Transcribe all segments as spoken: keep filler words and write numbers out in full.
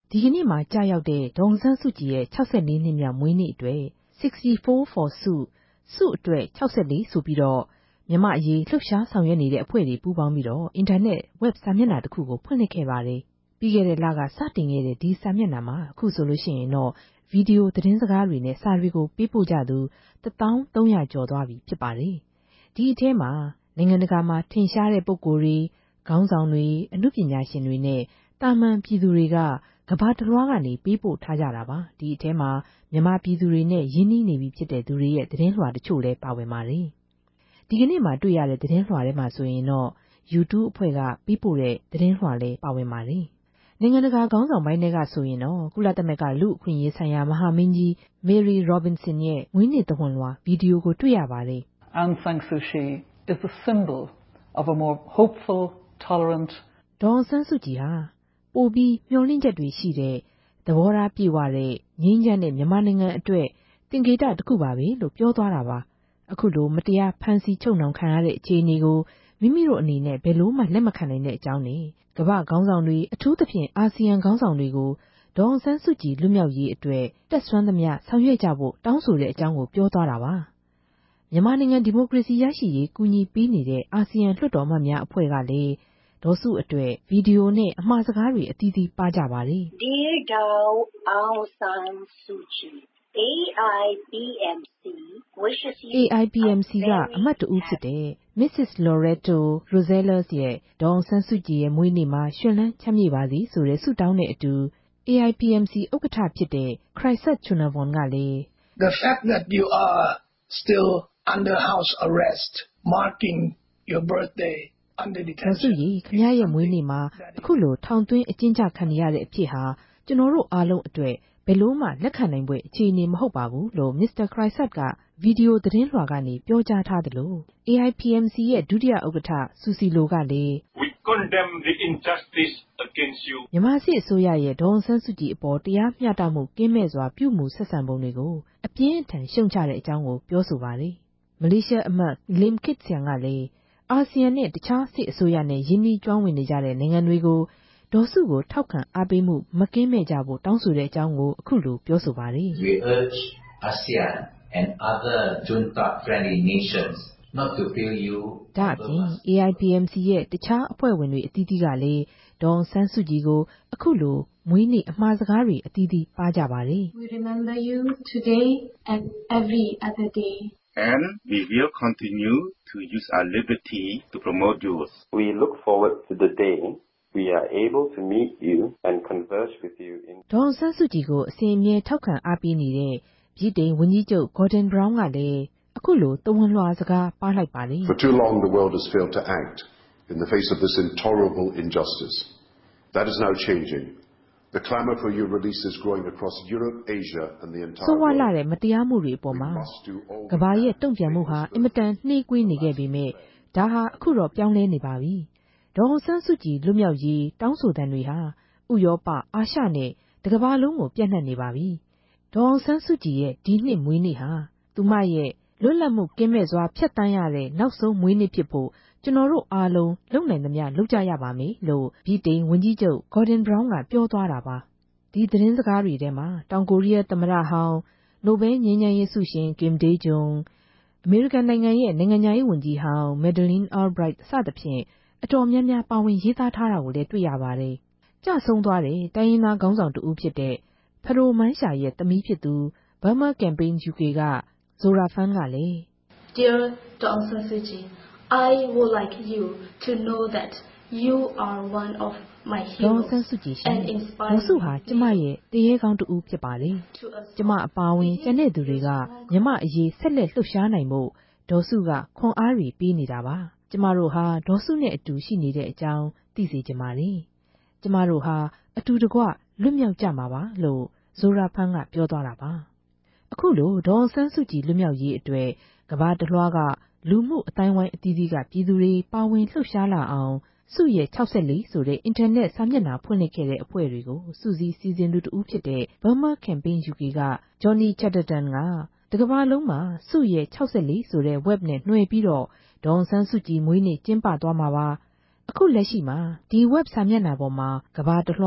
ဒီကနေ့မှာကြာရောက်တဲ့ဒေါ်အောင်ဆန်းစုကြည်ရဲ့၆၄နှစ်မြောက်မွေးနေ့အတွက် sixty-four for စုစုအတွက်၆၄ဆိုပြီးတော့မြန်မာအရေးလှုပ်ရှားဆောင်ရွက်နေတဲ့အဖွဲ့တွေပူးပေါင်းပြီးတော့အင်တာနက်ဝက်စာမျက်နှာတစ်ခုကိုဖွင့်လှစ်ခဲ့ပါတယ်။ပြီးခဲ့တဲ့လကစတင်ခဲ့တဲ့ဒီစာမျက်နှာမှာအခုဆိုလို့ရှိရင်တော့ဗီဒီယိုသတင်းစကားတွေနဲ့စာတွေကိုပေးပို့ကြသူတစ်သောင်းသုံးရာကျော်သွားပြီဖြစ်ပါတယ်။ဒီအထဲမှာနိုင်ငံတကာမှာထင်ရှားတဲ့ပုဂ္ဂိုလ်တွေခေါင်းဆောင်တွေအမှုပညာရှင်တွေနဲ့တာမန်ပြည်သူတွေကကဘာတလွှားကနေပေးပို့ထားကြတာပါ။ဒီအထဲမှာမြန်မာပြည်သူတွေနဲ့ရင်းနှီးနေပြီဖြစ်တဲ့သူတွေရဲ့သတင်းလွှာတချို့လည်းပါဝင်ပါတယ်။ဒီကနေ့မှတွေ့ရတဲ့သတင်းလွှာထဲမှာဆိုရင်တော့ YouTube အဖွဲ့ကပေးပို့တဲ့သတင်းလွှာလည်းပါဝင်ပါတယ်။နိုင်ငံတကာခေါင်းဆောင်ပိုင်းတွေကဆိုရင်တော့ကုလသမဂ္ဂလူ့အခွင့်အရေးဆိုင်ရာမဟာမင်းကြီး Mary Robinson ရဲ့မွေးနေ့သဝဏ်လွှာဗီဒီယိုကိုတွေ့ရပါတယ်။ Aung San Suu Kyi is the symbol of a more hopeful, tolerant ဒေါ်အောင်ဆန်းစုကြည်ဟာပိုပြီးမျှော်လင့်ချက်တွေရှိတဲ့သဘောထားပြည့်ဝတဲ့ငြိမ်းချမ်းတဲ့မြန်မာနိုင်ငံအတွက်သင်္ကေတတစ်ခုပါပဲလို့ပြောသွားတာပါအခုလိုမတရားဖမ်းဆီးချုပ်နှောင်ခံရတဲ့အခြေအနေကိုမိမိတို့အနေနဲ့ဘယ်လို့မှလက်မခံနိုင်တဲ့အကြောင်းနဲ့ကမ္ဘာခေါင်းဆောင်တွေအထူးသဖြင့်အာဆီယံခေါင်းဆောင်တွေကိုဒေါ်အောင်ဆန်းစုကြည်လွတ်မြောက်ရေးအတွက်တက်ဆွမ်းသမျှဆောင်ရွက်ကြဖို့တောင်းဆိုတဲ့အကြောင်းကိုပြောသွားတာပါမြန်မာနိုင်ငံဒီမိုကရေစီရရှိရေးကူညီပေးနေတဲ့အာဆီယံလွှတ်တော်အမတ်များအဖွဲ့ကလည်းဒေါ်စုအတွက်ဗီဒီယိုနဲ့အမှာစကားတွေအသီးသီးပါကြပါတယ် Dear Dao Aung San Suu Kyi A I P M C wishes you A I P M C ကအမတ်တဦးဖြစ်တဲ့ Missus Loreto Rosales ရဲ့ဒေါ်အောင်ဆန်းစုကြည်ရဲ့မွေးနေ့မှာရှင်လန်းချမ်းမြေ့ပါစေဆိုတဲ့ဆုတောင်းတဲ့အတူ A I P M C ဥက္ကဋ္ဌဖြစ်တဲ့ Chriset Chunavon ကလည်း The fact that you are still under house arrest marking your birthday under detention ဆူရီခင်ဗျားရဲ့မွေးနေ့မှာအခုလိုထောင်သွင်းအကျဉ်းချခံရတဲ့အဖြစ်ဟာကျွန်တော်တို့အားလုံးအတွက်ဘယ်လို့မှလက်ခံနိုင်ပွဲအခြေအနေမဟုတ်ပါဘူးလို့ Mister Chriset ကဗီဒီယိုသတင်းလွှာကနေပြောကြားထားသလို A I P M C ရဲ့ဒုတိယဥက္ကဋ္ဌဆူစီလိုကလည်း We condemn the injustice against you မြန်မာစစ်အစိုးရရဲ့ဒေါ်အောင်ဆန်းစုကြည်အပေါ်တရားမျှတမှုကင်းမဲ့စွာပြုမှုဆက်ဆံပုံတွေကိုအပြင်းအထန်ရှုံချတဲ့အကြောင်းကိုပြောဆိုပါတယ်မလေးရှားအမတ် Lim Kit Siang ကလည်းအာဆီယံနဲ့တခြားစစ်အစိုးရနဲ့ယင်းနှီးကျွမ်းဝင်နေကြတဲ့နိုင်ငံတွေကိုဒေါ်စုကိုထောက်ခံအားပေးမှုမကင်းမဲ့ကြဖို့တောင်းဆိုတဲ့အကြောင်းကိုအခုလိုပြောဆိုပါတယ်။ We urge ASEAN and other junta friendly nations not to feel you ဒါအပြင် A I P M C ရဲ့တခြားအဖွဲ့ဝင်တွေအသီးသီးကလည်းဒေါ်အောင်ဆန်းစုကြည်ကိုအခုလိုမွေးနေ့အမှာစကားတွေအသီးသီးပါကြပါတယ် We remember you today and every other day and we will continue to use our liberty to promote yours. We look forward to the day we are able to meet you and converse with you in ဒေါ်အောင်ဆန်းစုကြည်ကိုအစဉ်အမြဲထောက်ခံအားပေးနေတဲ့ဗြိတိန်ဝန်ကြီးချုပ် Gordon Brown ကလည်းအခုလိုသဝဏ်လွှာစကားပါလိုက်ပါတယ် For too long the world has failed to act in the face of this intolerable injustice. That is now changing. The clamor for your release is growing across Europe, Asia and the entire ဆိုဝါ world. လာတဲ့မတရားမှုတွေအပေါ်မှာကမ္ဘာရဲ့တုံ့ပြန်မှုဟာအင်မတန်နှေးကွေးနေခဲ့ပေမဲ့ဒါဟာအခုတော့ပြောင်းလဲနေပါပြီဒေါ်အောင်ဆန်းစုကြည်လွတ်မြောက်ရေးတောင်းဆိုတဲ့တွေဟာဥရောပအာရှနဲ့တကမ္ဘာလုံးကိုပြန့်နှံ့နေပါပြီဒေါ်အောင်ဆန်းစုကြည်ရဲ့ဒီနှစ်မွေးနေ့ဟာသူမရဲ့လွတ်လပ်မှုကင်းမဲ့စွာဖျက်ဆီးရတဲ့နောက်ဆုံးမွေးနေ့ဖြစ်ဖို့ကျွန်တော်တို့အားလုံးလုပ်နိုင်သမျှလုပ်ကြရပါမယ်လို့ဗြိတိန်ဝန်ကြီးချုပ် Gordon Brown ကပြောသွားတာပါဒီသတင်းစကားတွေထဲမှာတောင်ကိုရီးယားသမ္မတဟောင်းနိုဘယ်ငြိမ်းချမ်းရေးဆုရှင် Kim Dae-jung အမေရိကန်နိုင်ငံရဲ့နိုင်ငံခြားရေးဝန်ကြီးဟောင်း Madeleine Albright စသဖြင့်အတော်များများပါဝင်ရေးသားထားတာကိုလည်းတွေ့ရပါတယ်ကြဆုံးသွားတဲ့တိုင်းရင်းသားခေါင်းဆောင်တူဦးဖြစ်တဲ့ဖရိုမန်းရှာရဲ့သမီးဖြစ်သူ Burma Campaign ယူ ကေ က Zora Fan ကလည်း Dear Daw San Suu Kyi I would like you to know that you are one of my ဒေါ်အောင် heroes ဆန်းစုကြည်ရှင် and ဒေါ် inspire စုဟာကျမရဲ့တရေကောင်းတူဦးဖြစ်ပါတယ်ကျမအပါဝင်ကျန်တဲ့သူတွေကမြမအရေးဆက်လက်လှုပ်ရှားနိုင်မှုဒေါ်စုကခွန်အားတွေပေးနေတာပါကျမတို့ဟာဒေါ်စုနဲ့အတူရှိနေတဲ့အကြောင်းသိစေချင်ပါတယ်ကျမတို့ဟာအတူတကွလွတ်မြောက်ကြမှာပါလို့ Zora Fan ကပြောသွားတာပါအခုလိုဒေါ်အောင်ဆန်းစုကြည်လွတ်မြောက်ရေးအတွက်ကမ္ဘာတလွှားကလူမှုအတိုင်းဝိုင်းအသီးသီးကပြည်သူတွေပါဝင်လှုပ်ရှားလာအောင်စုရဲ့၆၄ဆိုတဲ့အင်တာနက်စာမျက်နှာဖွင့်လှစ်ခဲ့တဲ့အဖွဲ့တွေကိုစုစည်းစီစဉ်သူတဦးဖြစ်တဲ့ Burma Campaign ယူ ကေ က Johnny Chatterton ကတကမ္ဘာလုံးမှာစုရဲ့၆၄ဆိုတဲ့ web နဲ့နှွှဲပြီးတော့ဒေါ်အောင်ဆန်းစုကြည်မွေးနေ့ကျင်းပသွားမှာပါအခုလက်ရှိမှာဒီ web စာမျက်နှာပေါ်မှာကမ္ဘာတလွှား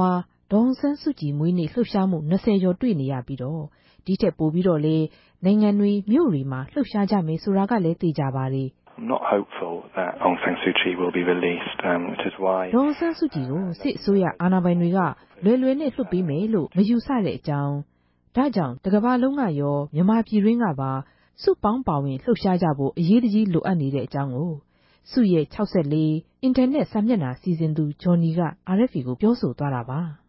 ဒေါ်အောင်ဆန်းစုကြည်မွေးနေ့လှုပ်ရှားမှုยี่สิบကျော်တွေ့နေရပြီးတော့ဒီထက်ပိုပြီးတော့လေနိုင်ငံတွေမြို့တွေမှာလှုပ်ရှားကြမယ်ဆိုတာကလည်းသိကြပါတယ် I'm not hopeful that Aung San Suu Kyi will be released, um, which is why ဒေါ်အောင်ဆန်းစုကြည်ကိုစစ်အစိုးရအာဏာပိုင်တွေကလွယ်လွယ်နဲ့လွှတ်ပေးမယ်လို့မယူဆတဲ့အကြောင်းဒါကြောင့်တကမ္ဘာလုံးကရောမြန်မာပြည်တွင်းကပါစုပေါင်းပါဝင်လှုပ်ရှားကြဖို့အရေးတကြီးလိုအပ်နေတဲ့အကြောင်းကိုစုရဲ့၆၄အင်တာနက်စာမျက်နှာစီစဉ်သူဂျော်နီက R F A ကိုပြောဆိုသွားတာပါ